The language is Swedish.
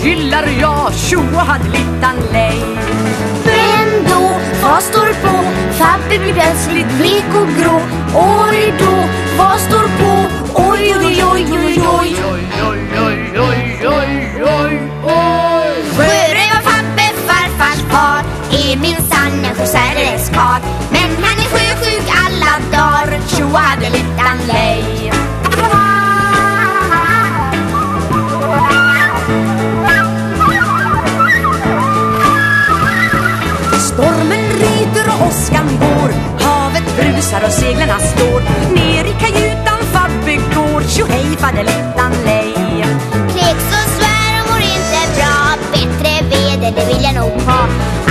hyllar jag tjoadelittan lej. Men då, vad står på? Fabbe blir plötsligt blek och grå. Oj då, vad står på? Oj, oj, oj, oj, oj. Sjörövar Fabbe, farfars far, är minsann en särdeles karl. Men han är sjösjuk alla dagar, tjoadelittan lej. Stormen ryter och åskan går, havet brusar och seglarna står. Ner i kajutan Fabbe går, tjohej fadelittan lej. Kläcks och svär och mår inte bra, bättre väder det vill jag nog ha.